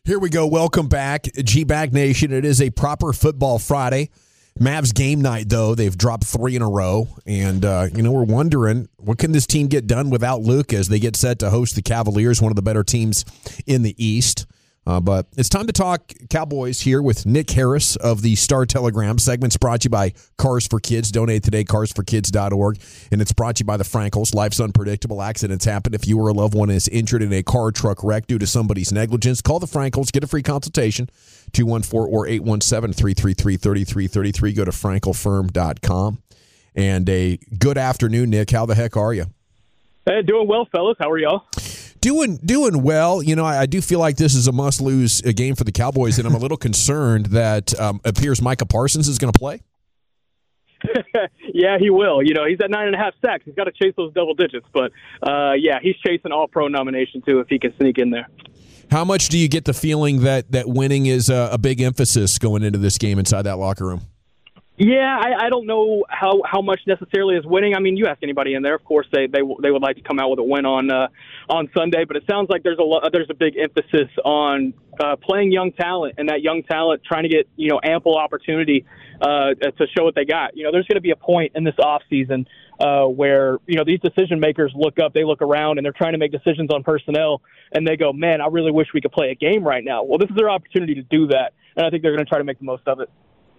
Here we go. Welcome back, G-Bag Nation. It is a proper football Friday. Mavs game night, though. They've dropped 3 in a row. And, we're wondering, what can this team get done without Luke as they get set to host the Cavaliers, one of the better teams in the East? But it's time to talk Cowboys here with Nick Harris of the Star-Telegram. Segment's brought to you by Cars for Kids. Donate today, carsforkids.org. And it's brought to you by the Frankels. Life's unpredictable. Accidents happen. If you or a loved one is injured in a car or truck wreck due to somebody's negligence, call the Frankels. Get a free consultation, 214 or 817-333-3333. Go to frankelfirm.com. And a good afternoon, Nick. How the heck are you? Hey, doing well, fellas. How are y'all? Doing well. I do feel like this is a must-lose game for the Cowboys, and I'm a little concerned that appears Micah Parsons is going to play. Yeah, he will. He's at 9.5 sacks. He's got to chase those double digits. But, he's chasing All-Pro nomination, too, if he can sneak in there. How much do you get the feeling that winning is a big emphasis going into this game inside that locker room? Yeah, I don't know how much necessarily is winning. I mean, you ask anybody in there, of course they would like to come out with a win on Sunday, but it sounds like there's a big emphasis on playing young talent, and that young talent trying to get ample opportunity to show what they got. There's going to be a point in this off season where these decision makers look up, they look around, and they're trying to make decisions on personnel, and they go, "Man, I really wish we could play a game right now." Well, this is their opportunity to do that, and I think they're going to try to make the most of it.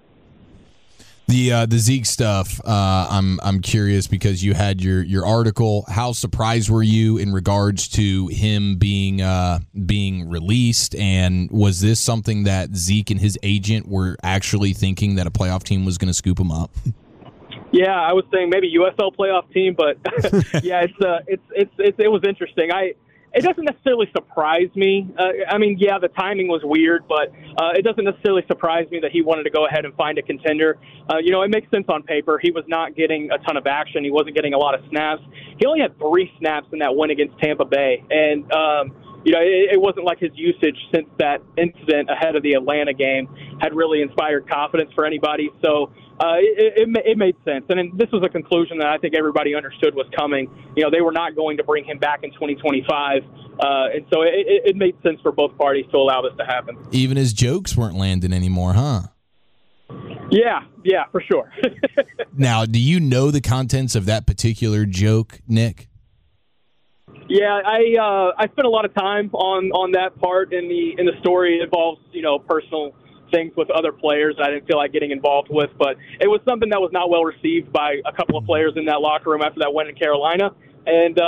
The Zeke stuff, I'm curious because you had your article. How surprised were you in regards to him being released? And was this something that Zeke and his agent were actually thinking that a playoff team was going to scoop him up? Yeah, I was saying maybe USL playoff team, but yeah, it was interesting. It doesn't necessarily surprise me. The timing was weird, but it doesn't necessarily surprise me that he wanted to go ahead and find a contender. It makes sense on paper. He was not getting a ton of action. He wasn't getting a lot of snaps. He only had 3 snaps in that win against Tampa Bay. And, it wasn't like his usage since that incident ahead of the Atlanta game had really inspired confidence for anybody. So it made sense. And this was a conclusion that I think everybody understood was coming. They were not going to bring him back in 2025. And so it made sense for both parties to allow this to happen. Even his jokes weren't landing anymore, huh? Yeah, for sure. Now, do you know the contents of that particular joke, Nick? Yeah, I spent a lot of time on that part in the story. It involves personal things with other players that I didn't feel like getting involved with, but it was something that was not well received by a couple of players in that locker room after that win in Carolina. And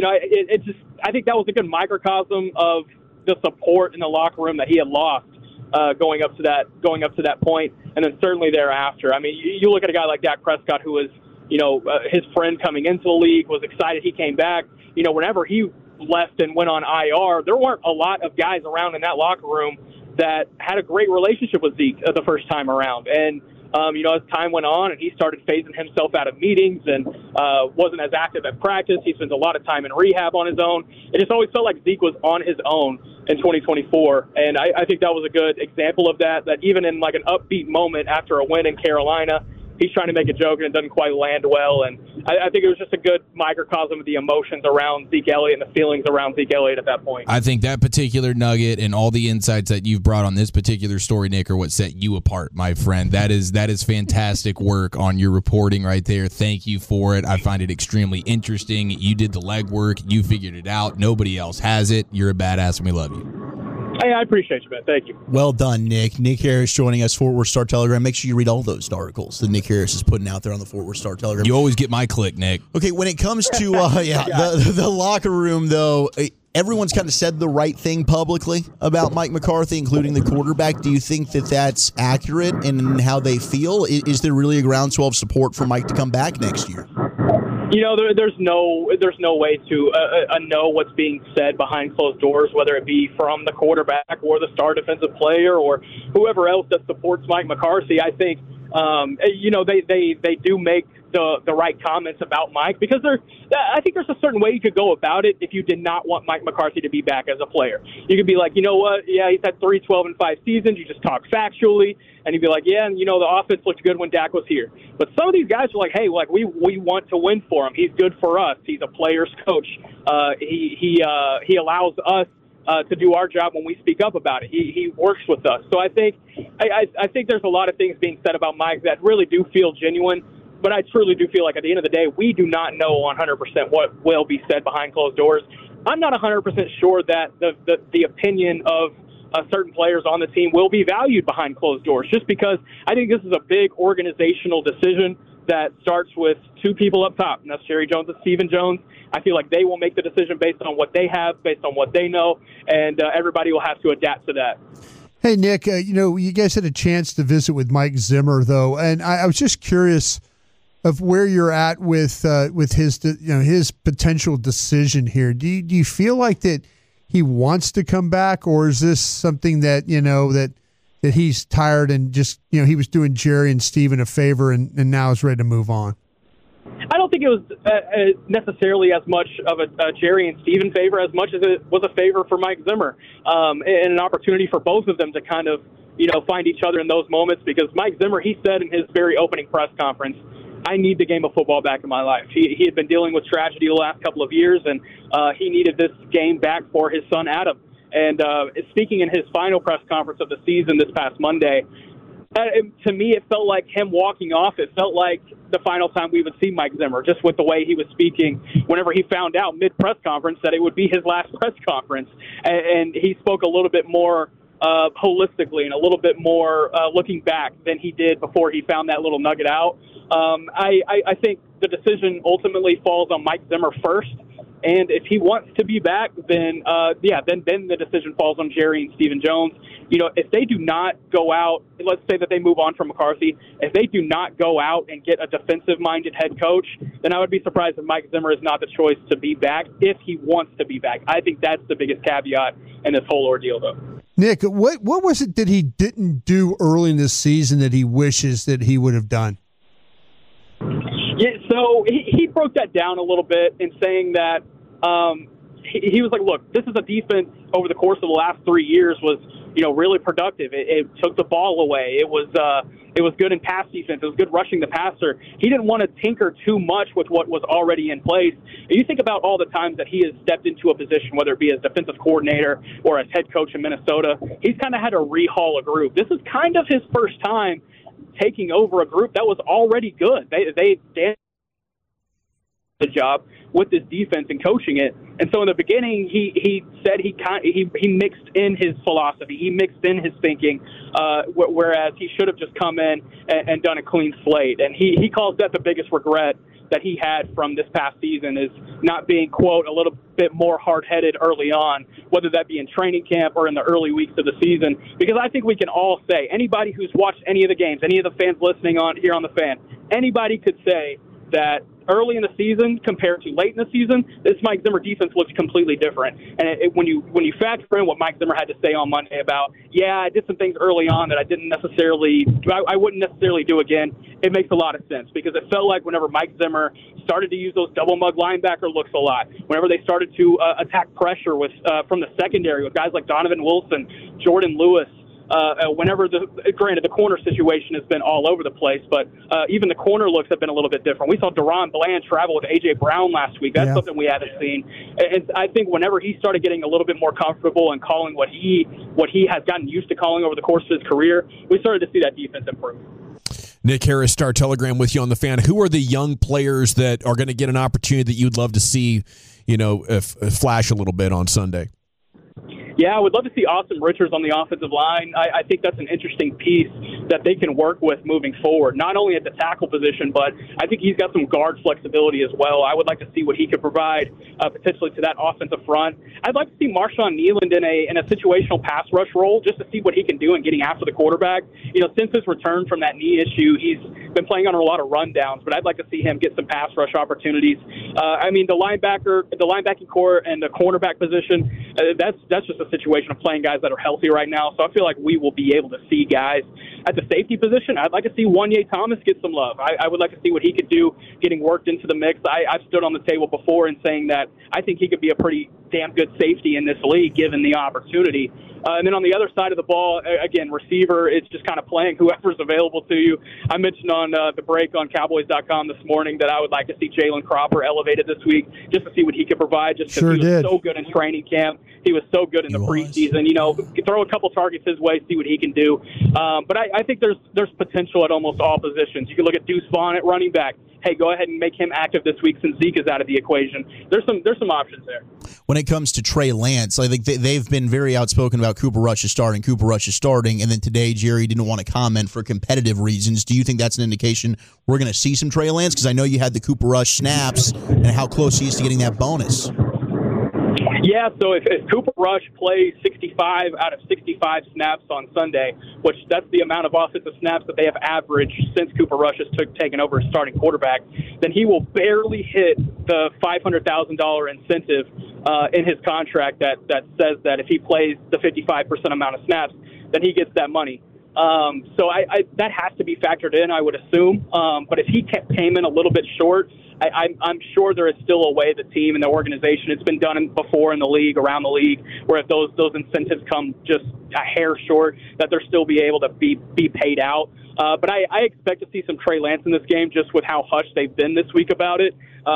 I think that was a good microcosm of the support in the locker room that he had lost going up to that point, and then certainly thereafter. I mean, you look at a guy like Dak Prescott, who was his friend coming into the league, was excited he came back. Whenever he left and went on IR, there weren't a lot of guys around in that locker room that had a great relationship with Zeke the first time around. And, as time went on and he started phasing himself out of meetings and wasn't as active at practice, he spends a lot of time in rehab on his own. It just always felt like Zeke was on his own in 2024. And I think that was a good example of that even in like an upbeat moment after a win in Carolina, he's trying to make a joke and it doesn't quite land well. And I think it was just a good microcosm of the emotions around Zeke Elliott and the feelings around Zeke Elliott at that point. I think that particular nugget and all the insights that you've brought on this particular story, Nick, are what set you apart, my friend. That is fantastic work on your reporting right there. Thank you for it. I find it extremely interesting. You did the legwork. You figured it out. Nobody else has it. You're a badass and we love you. Hey, I appreciate you, man. Thank you. Well done, Nick. Nick Harris joining us, Fort Worth Star-Telegram. Make sure you read all those articles that Nick Harris is putting out there on the Fort Worth Star-Telegram. You always get my click, Nick. Okay, when it comes to the locker room, though, everyone's kind of said the right thing publicly about Mike McCarthy, including the quarterback. Do you think that that's accurate in how they feel? Is there really a groundswell of support for Mike to come back next year? There's no way to know what's being said behind closed doors, whether it be from the quarterback or the star defensive player or whoever else that supports Mike McCarthy. I think they do make the right comments about Mike because I think there's a certain way you could go about it if you did not want Mike McCarthy to be back as a player. You could be like, you know what? Yeah, he's had 3 12-5 seasons. You just talk factually, and you'd be like, yeah, and the offense looked good when Dak was here. But some of these guys are like, hey, we want to win for him. He's good for us. He's a player's coach. He allows us to do our job when we speak up about it. He works with us. So I think there's a lot of things being said about Mike that really do feel genuine, but I truly do feel like at the end of the day, we do not know 100% what will be said behind closed doors. I'm not 100% sure that the opinion of certain players on the team will be valued behind closed doors, just because I think this is a big organizational decision that starts with two people up top, and that's Jerry Jones and Stephen Jones. I feel like they will make the decision based on what they have, based on what they know, and everybody will have to adapt to that. Hey, Nick, you guys had a chance to visit with Mike Zimmer, though, and I was just curious of where you're at with his potential decision here. Do you feel like that he wants to come back, or is this something that that he's tired and just he was doing Jerry and Steven a favor and now is ready to move on? I don't think it was necessarily as much of a Jerry and Steven favor as much as it was a favor for Mike Zimmer, and an opportunity for both of them to kind of find each other in those moments, because Mike Zimmer, he said in his very opening press conference, I need the game of football back in my life. He had been dealing with tragedy the last couple of years, and he needed this game back for his son Adam. And speaking in his final press conference of the season this past Monday, to me it felt like him walking off. It felt like the final time we would see Mike Zimmer, just with the way he was speaking whenever he found out mid-press conference that it would be his last press conference. And he spoke a little bit more holistically and a little bit more looking back than he did before he found that little nugget out. I think the decision ultimately falls on Mike Zimmer first. And if he wants to be back, then the decision falls on Jerry and Stephen Jones. If they do not go out, let's say that they move on from McCarthy, if they do not go out and get a defensive-minded head coach, then I would be surprised if Mike Zimmer is not the choice to be back if he wants to be back. I think that's the biggest caveat in this whole ordeal, though. Nick, what was it that he didn't do early in this season that he wishes that he would have done? Yeah, so he broke that down a little bit in saying that he was like, look, this is a defense over the course of the last 3 years was, really productive. It took the ball away. It was good in pass defense. It was good rushing the passer. He didn't want to tinker too much with what was already in place. And you think about all the times that he has stepped into a position, whether it be as defensive coordinator or as head coach in Minnesota, he's kind of had to rehaul a group. This is kind of his first time taking over a group that was already good. They did the job with this defense and coaching it. And so in the beginning, he said he mixed in his philosophy, he mixed in his thinking, whereas he should have just come in and done a clean slate. And he calls that the biggest regret that he had from this past season, is not being, quote, a little bit more hard-headed early on, whether that be in training camp or in the early weeks of the season. Because I think we can all say, anybody who's watched any of the games, any of the fans listening on here on The Fan, anybody could say that early in the season compared to late in the season, this Mike Zimmer defense looks completely different. And when you factor in what Mike Zimmer had to say on Monday about, I did some things early on that I wouldn't necessarily do again, it makes a lot of sense, because it felt like whenever Mike Zimmer started to use those double mug linebacker looks a lot, whenever they started to attack pressure with from the secondary with guys like Donovan Wilson, Jordan Lewis, whenever granted the corner situation has been all over the place, but even the corner looks have been a little bit different. We saw Deron Bland travel with A.J. Brown last week. That's something we haven't seen. And I think whenever he started getting a little bit more comfortable and calling what he has gotten used to calling over the course of his career, we started to see that defense improve. Nick Harris, Star Telegram with you on The Fan. Who are the young players that are going to get an opportunity that you'd love to see, flash a little bit on Sunday? Yeah, I would love to see Austin Richards on the offensive line. I think that's an interesting piece that they can work with moving forward, not only at the tackle position, but I think he's got some guard flexibility as well. I would like to see what he could provide potentially to that offensive front. I'd like to see Marshawn Kneeland in a situational pass rush role just to see what he can do in getting after the quarterback. Since his return from that knee issue, he's been playing on a lot of rundowns, but I'd like to see him get some pass rush opportunities. The linebacking core and the cornerback position, that's just a situation of playing guys that are healthy right now. So I feel like we will be able to see guys at the safety position, I'd like to see Wanye Thomas get some love. I would like to see what he could do getting worked into the mix. I've stood on the table before and saying that I think he could be a pretty damn good safety in this league given the opportunity. And then on the other side of the ball, again, receiver, it's just kind of playing whoever's available to you. I mentioned on the break on Cowboys.com this morning that I would like to see Jalen Cropper elevated this week just to see what he could provide, just because he was so good in training camp. He was so good in the preseason. You know, throw a couple targets his way, see what he can do. But I think there's potential at almost all positions. You can look at Deuce Vaughn at running back. Hey, go ahead and make him active this week since Zeke is out of the equation. There's some options there. When it comes to Trey Lance, I think they've been very outspoken about Cooper Rush is starting, and then today Jerry didn't want to comment for competitive reasons. Do you think that's an indication we're going to see some Trey Lance? Because I know you had the Cooper Rush snaps and how close he is to getting that bonus. Yeah, so if Cooper Rush plays 65 out of 65 snaps on Sunday, which that's the amount of offensive snaps that they have averaged since Cooper Rush has taken over as starting quarterback, then he will barely hit the $500,000 incentive in his contract that says that if he plays the 55% amount of snaps, then he gets that money. So that has to be factored in, I would assume. But if he came in a little bit short, I'm sure there is still a way the team and the organization, it's been done before in the league, around the league, where if those incentives come just a hair short, that they'll still be able to be paid out. But I expect to see some Trey Lance in this game just with how hushed they've been this week about it.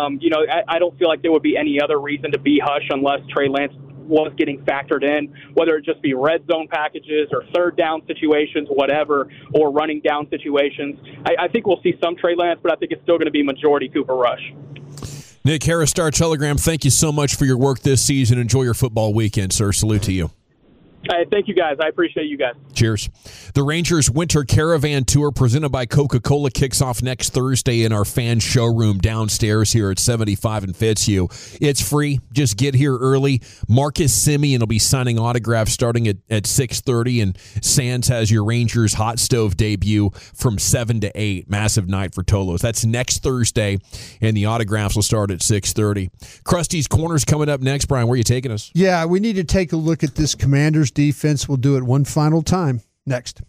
I don't feel like there would be any other reason to be hush unless Trey Lance was getting factored in, whether it just be red zone packages or third down situations, whatever, or running down situations. I think we'll see some Trey Lance, but I think it's still going to be majority Cooper Rush. Nick Harris, Star Telegram, thank you so much for your work this season. Enjoy your football weekend, sir. Salute to you. Thank you, guys. I appreciate you guys. Cheers. The Rangers Winter Caravan Tour presented by Coca-Cola kicks off next Thursday in our fan showroom downstairs here at 75 and Fitzhugh. It's free. Just get here early. Marcus Semien will be signing autographs starting at 6:30, and Sands has your Rangers hot stove debut from 7 to 8. Massive night for Tolos. That's next Thursday, and the autographs will start at 6:30. Krusty's Corner's coming up next. Brian, where are you taking us? Yeah, we need to take a look at this Commanders defense. We'll do it one final time next.